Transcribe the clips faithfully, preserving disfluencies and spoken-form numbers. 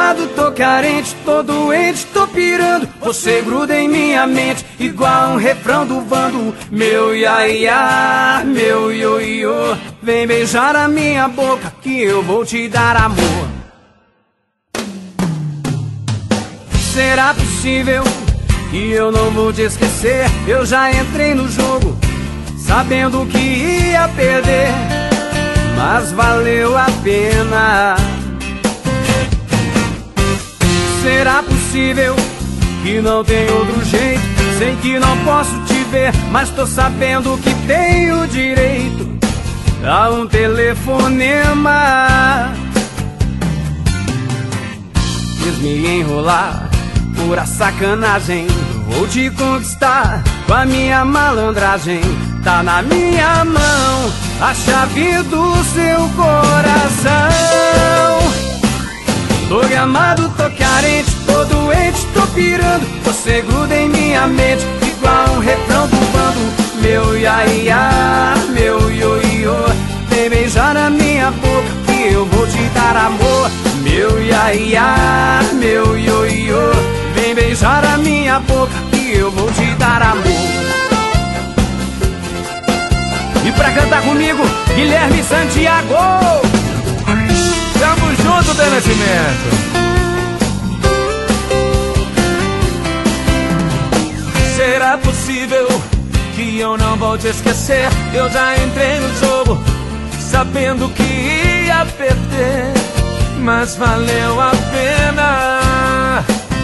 amado, tô carente, tô doente, tô pirando. Você gruda em minha mente, igual um refrão do bando. Meu ia-ia, meu ioiô, vem beijar a minha boca que eu vou te dar amor. Será possível que eu não vou te esquecer? Eu já entrei no jogo sabendo que ia perder, mas valeu a pena. Será possível que não tem outro jeito? Sei que não posso te ver, mas tô sabendo que tenho direito a um telefonema. Quis me enrolar, pura sacanagem. Vou te conquistar com a minha malandragem. Tá na minha mão a chave do seu coração. Tô gamado, tô carente, tô doente, tô pirando. Você gruda em minha mente, igual um refrão do bando. Meu ia-ia, meu ioiô, vem beijar a minha boca que eu vou te dar amor. Meu ia-ia, meu ioiô, vem beijar a minha boca que eu vou te dar amor. E pra cantar comigo, Guilherme Santiago. Tamo junto, Dê Nascimento. Será possível que eu não vou te esquecer? Eu já entrei no jogo sabendo que ia perder, mas valeu a pena.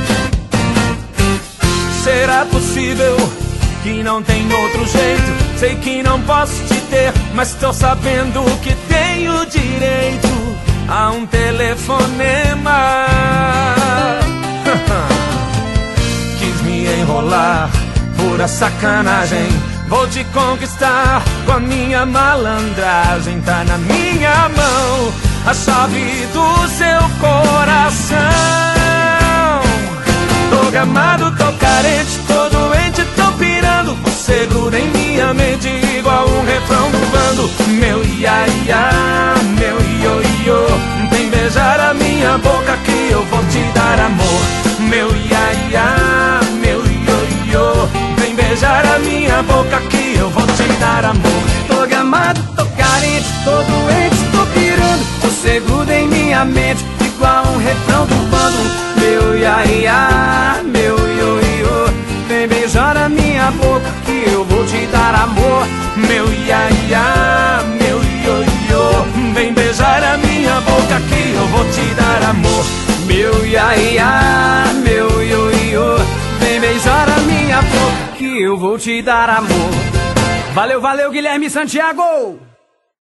Será possível que não tem outro jeito? Sei que não posso te ter, mas tô sabendo que tenho direito a um telefonema. Quis me enrolar, pura sacanagem. Vou te conquistar com a minha malandragem. Tá na minha mão a chave do seu coração. Tô gamado, tô carente, tô doente, tô pirando. Você gruda em minha mente igual um refrão do bando. Meu ia-ia, meu ioiô, vem beijar a minha boca que eu vou te dar amor. Meu ia-ia, meu ioiô, vem beijar a minha boca que eu vou te dar amor. Tô gamado, tô carente, tô doente, tô pirando. Você gruda em minha mente igual um refrão do bando. Meu ia-ia, meu ioiô, vem beijar a minha boca que eu vou te dar amor. Meu ia-ia, meu ioiô, vem beijar a minha boca que eu vou te dar amor. Meu ia-ia, meu ioiô, vem beijar a minha boca que eu vou te dar amor. Valeu, valeu, Guilherme Santiago.